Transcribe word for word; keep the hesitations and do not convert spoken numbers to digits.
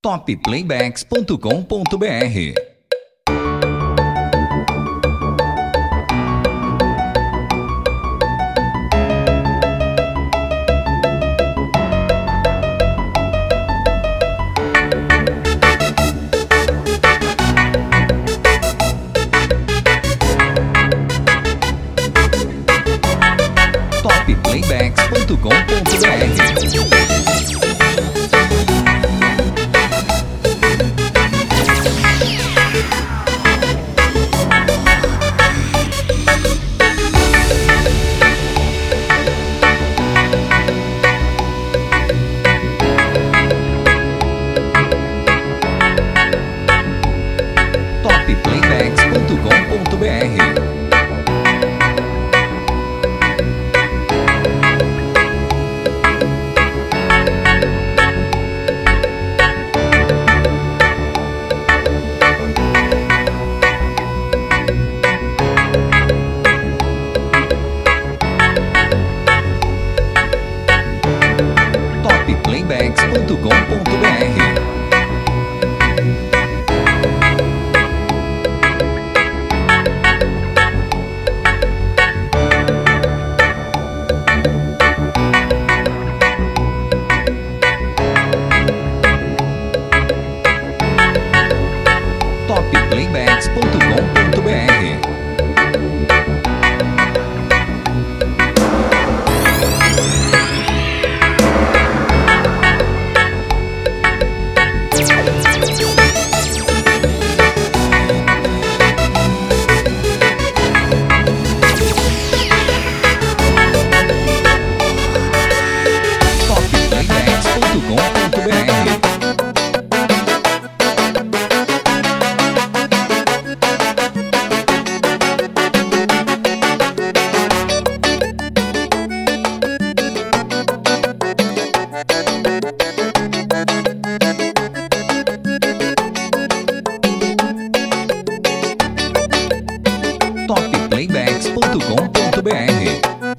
top playbacks ponto com ponto br. top playbacks ponto com ponto br. top playbacks ponto com ponto br. top playbacks ponto com ponto br.